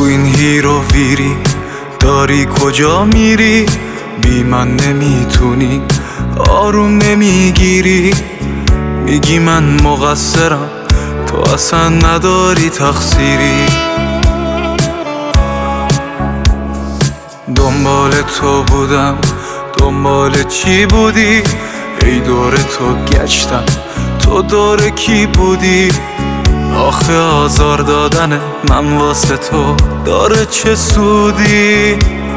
این هیر و ویری داری کجا میری؟ بی من نمیتونی آروم نمیگیری. میگی من مقصرم تو اصلا نداری تقصیری. دنبال تو بودم دنبال چی بودی؟ ای دور تو گشتم تو دور کی بودی؟ آخه آزار دادن من واسه تو داره چه سودی؟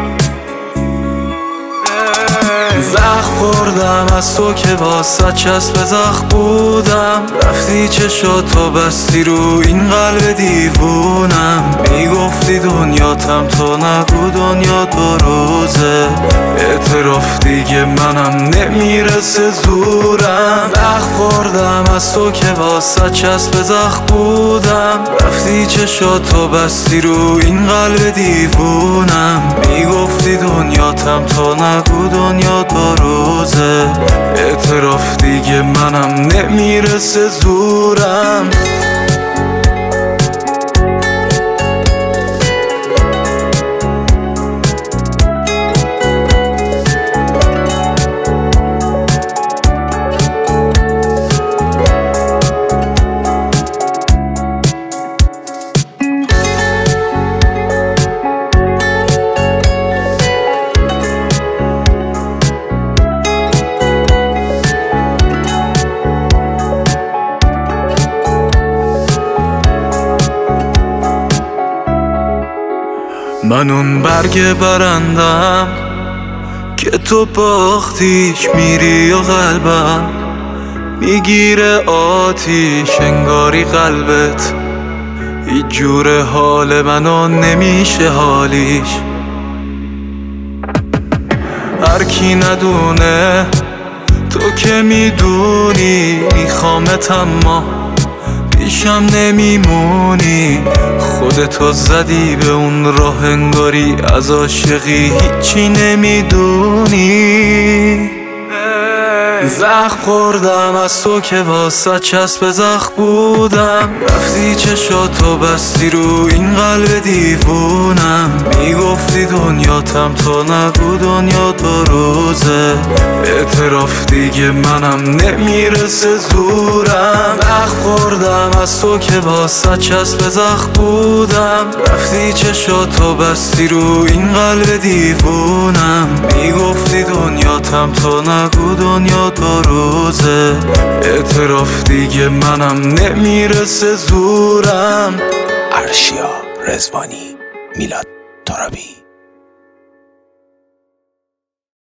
زخم خوردم از تو که واسه چسب زخم بودم. رفتی چشاتو بستی رو این قلب دیوونم. میگفتی دنیاتم تو نگو دنیا دو روزه. اعتراف دیگه منم نمیرسه زورم. زخم خوردم از تو که واسه چسب زخم بودم. رفتی چشاتو بستی رو این قلب دیوونم. میگفتی دنیاتم تو نگو دنیا دو روزه. اعتراف دیگه منم نمیرسه زورم. من اون برگ برندم که تو باختیش میری و قلبم میگیره آتیش انگاری قلبت. هیچ جور حال منو نمیشه حالیش. هر کی ندونه تو که میدونی میخوامت اما پیشم نمیمونی. خودتو زدی به اون راه انگاری از عاشقی هیچی نمیدونی. زخم خوردم از تو که واسه چسب زخم بودم. رفتی چشاتو بستی رو این قلب دیوونم. میگفتی دنیاتم تو نگو دنیا دو روزه. اعتراف دیگه منم نمیرسه زورم. زخم خوردم از تو که واسه چسب زخم بودم. رفتی چشاتو بستی رو این قلب دیوونم. میگفتی دنیاتم تو نگو دنیا دو روزه. اعتراف دیگه منم نمیرسه زورم. ارشیا رضوانی، میلاد ترابی.